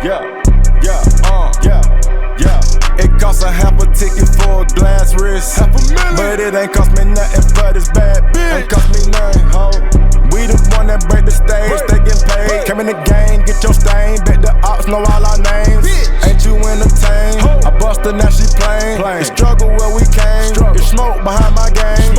It costs a half a ticket for a glass wrist. But it ain't cost me nothing for this bad bitch. Ain't cost me nothing, ho. We the one that break the stage, they get paid. Came in the game, get your stain. Bet the ops know all our names. Ain't you entertained? I bust her, now she plain. The struggle where we came. Get smoke behind my game.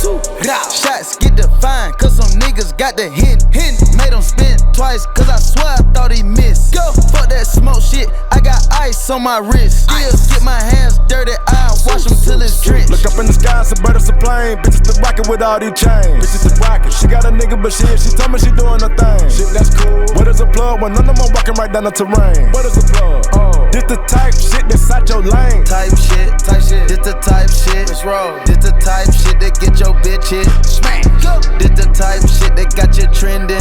Shots get defined, cause some niggas got the hint. Made him spin twice, cause I swear I thought he missed. Fuck that smoke shit, I got ice on my wrist. Still get my hands dirty, I wash them till it's drenched. Look up in the sky, it's a bird, it's a plane. Bitches the rocket with all these chains. Bitches the rocket. She got a nigga, but she told me she doing her thing. Shit, that's cool. What is a plug when none of them walking right down the terrain? What is a plug? This the type shit that's out your lane. Type shit. This the type shit. Let's roll. This the type shit that get your bitch hit. Smack. This the type shit that got you trending.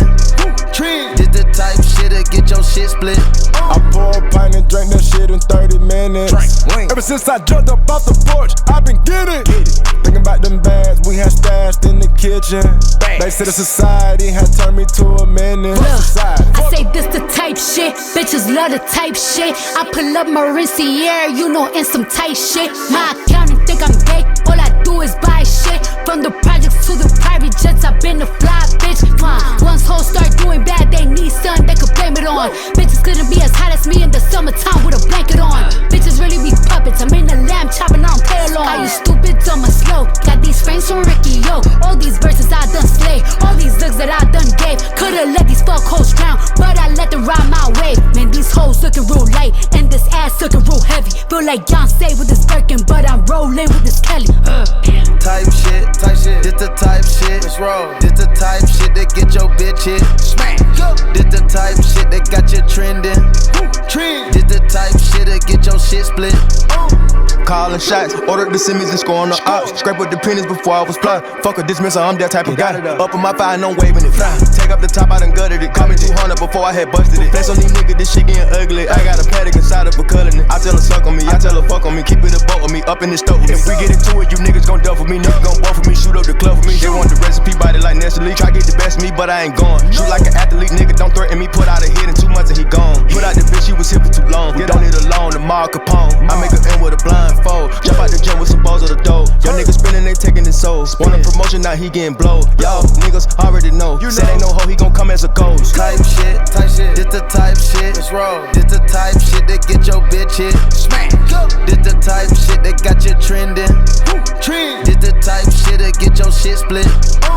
This the type shit that get your shit split. I pour a pint and drink that shit in 30 minutes. Ever since I jumped up off the porch, I been getting thinking about them bags we had stashed in the kitchen. They said the society had turned me to a menace. I say this the type shit, bitches love the type shit. I pull up Maurinciere, you know, in some tight shit. My accountant think I'm gay, all I do is buy shit. From the projects to the private jets, I've been a fly bitch. Once hoes start doing bad, they need something they could blame it on. Bitches couldn't be as hot as me in the summertime with a blanket on. Bitches really be puppets, I'm in the lamb chopping on play along. Are you stupid, dumb or slow? Got these frames from Ricky, yo. All these verses I done slay, all these looks that I done gave. Could've let these fuck hoes drown, but I let them ride my way. Man, these hoes looking real light, and this ass looking real heavy. Feel like Beyonce with this Birkin, but I'm rolling with this Kelly. Type shit. This the type shit. Let's roll. This the type shit that get your bitch hit. Smack. This the type shit that got you trending. This the type shit that get your shit split. Calling shots, ordered the Simmons and scoring the ops. Scrape with the pennies before I was fly. Fuck a dismissal, I'm that type of guy. Up in my fire, no waving it. Fly. Take up the top, I done gutted it. Call me 200 before I had busted it. Flex on these niggas, this shit getting ugly. I got a paddock inside of a cullin' it. I tell her suck on me, I tell her fuck on me. Keep it a boat with me, up in the stove. If we get into it, you niggas gon' duff with me. Niggas gon' buff with me, shoot up the club for me. They want the recipe, body like Nestle. Try get the best of me, but I ain't going. Shoot like an athlete, nigga, don't threaten me. Put out a hit in 2 months and he gone. Put out the bitch, she was here for too long. We don't need a loan, the Mar Capone. I make her end with a blindfold. Jump out the gym with some balls of the dough. Y'all niggas spinning, they taking his soul. Want a promotion, now he getting blowed. Y'all niggas already know. Said ain't no hoe, he gon' come as a ghost. Type shit. This the type shit. Let's roll. This the type shit that get your bitch hit. Smack. This the type shit that got you trending. This the type shit that get your shit split.